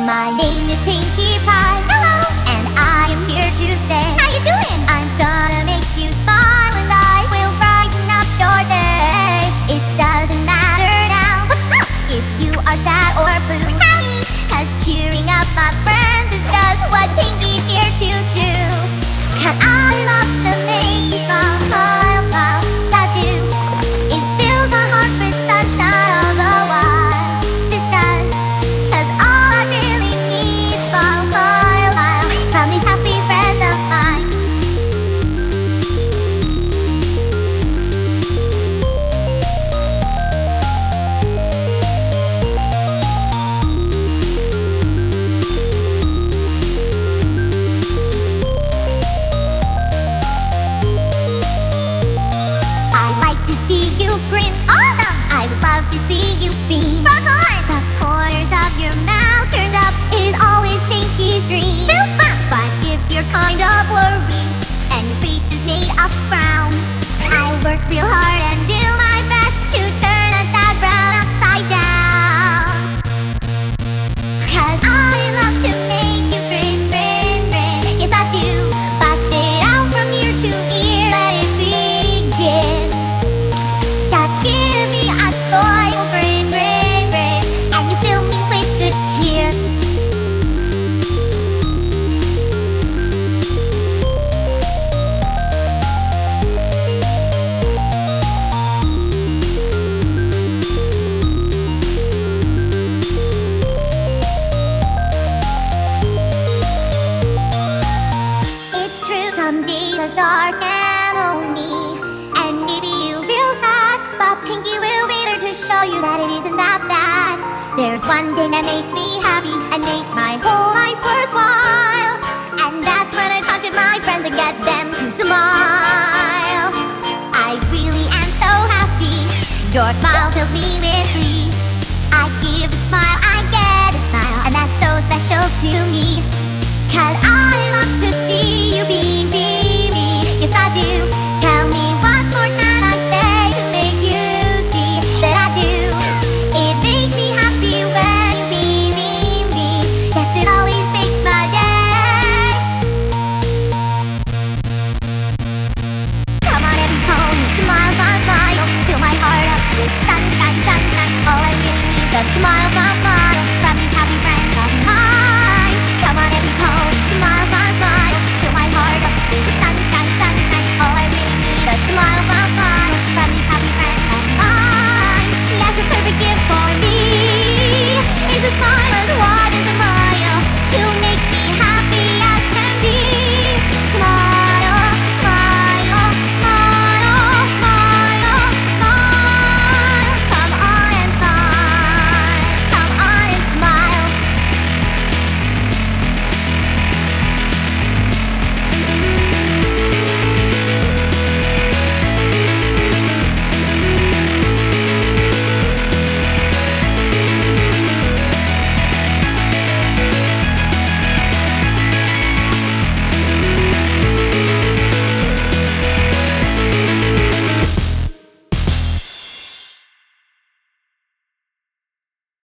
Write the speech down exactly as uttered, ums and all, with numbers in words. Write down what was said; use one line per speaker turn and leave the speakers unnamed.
My name is Pinkie Pie. Hello. And I am here to say, how you doing? I'm gonna make you smile and I will brighten up your day. It doesn't matter now. What's up? If you are sad or blue. Howdy. Cause cheering up my friends is just what Pinkie's here to do. Cause I love to make you smile, smile, smile. I do. It fills my heart with sunshine all the while. It does. Cause all I really need is smile, smile, smile from these happy friends of mine. I like to see you grin. Awesome! I love to see you beam. Rock on! The corners of your mouth turned up is always Pinkie's dream. Feel fun! But if you're kind of worried and your face is made of frown, I work real hard and do my best to turn a sad frown upside down. Cause I love to make you grin, grin, grin. Yes, I do. Bust it out from ear to ear, let it begin. Just give me a joyful grin, grin, grin, and you fill me with good cheer. It's true, some days are dark and lonely, and maybe you feel sad, but Pinkie will be there to show you that it isn't that bad. There's one thing that makes me happy and makes my whole life worthwhile, and that's when I talk to my friends and get them to smile. I really am so happy, your smile fills me with glee. I give a smile, I get a smile, and that's so special to me. Cause I